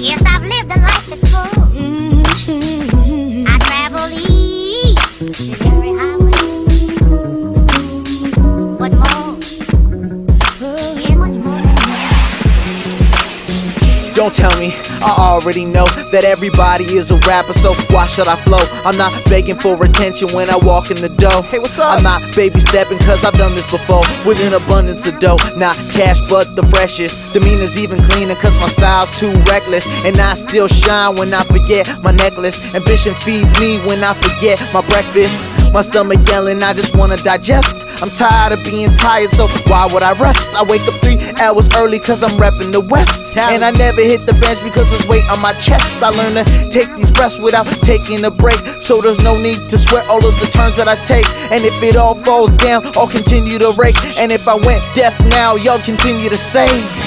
Yes, I've lived a life that's full. I travel east, every highway. What more? Yeah, much more than that. Don't tell me, I already know that everybody is a rapper, so why should I flow? I'm not begging for attention when I walk in the door. Hey, what's up? I'm not baby stepping cause I've done this before with an abundance of dough. Not cash but the freshest, demeanor's even cleaner cause my style's too reckless. And I still shine when I forget my necklace. Ambition feeds me when I forget my breakfast. My stomach yelling, I just wanna digest. I'm tired of being tired, so why would I rest? I wake up 3 hours early cause I'm repping the West. And I never hit the bench because there's weight on my chest. I learn to take these breaths without taking a break, so there's no need to sweat all of the turns that I take. And if it all falls down, I'll continue to rake. And if I went deaf now, y'all continue to say,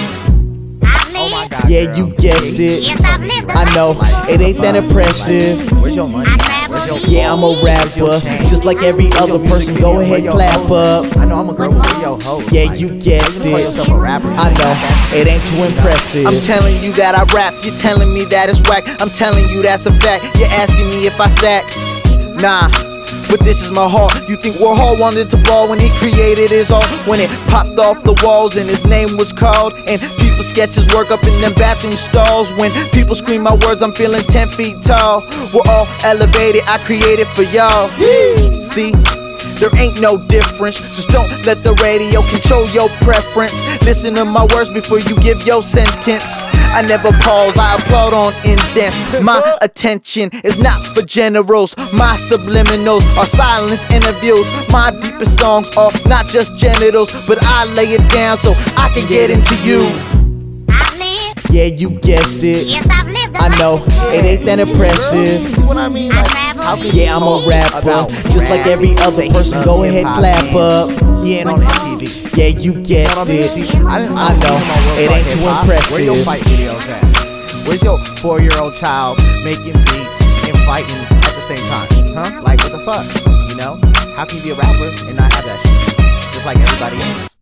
Oh my God, yeah, girl. you guessed it. Yes, I've lived a I know, life that's full. it ain't that impressive. Where's your money? Where's your Yeah, I'm a rapper, just like every other person. Go ahead, clap up. I know I'm a girl, but where your hoe? Yeah, you guessed Call it. yourself a rapper. I know, it ain't too impressive. I'm telling you that I rap, you're telling me that it's whack. I'm telling you that's a fact, you're asking me if I stack. Nah, but this is my heart. You think Warhol wanted to ball when he created his art? When it popped off the walls and his name was called, and people sketch his work up in them bathroom stalls. When people scream my words, I'm feeling 10 feet tall. We're all elevated, I created for y'all. See? There ain't no difference. Just don't let the radio control your preference. Listen to my words before you give your sentence. I never pause, I applaud on indents. My attention is not for generals. My subliminals are silence interviews. My deepest songs are not just genitals, but I lay it down so I can get into you. I've lived, Yeah, you guessed it. yes, I've lived a I life know, that's full. it ain't that impressive. See what I mean? I Like, travel how can east. Yeah, I'm a rapper, just like every other person. Go ahead, clap up. He ain't on MTV. Yeah, you guessed it. I I know, it ain't too Where your impressive. fight videos at? Where's your 4-year-old child making beats and fighting at the same time? Huh? Like, what the fuck? You know? How can you be a rapper and not have that shit? Just like everybody else.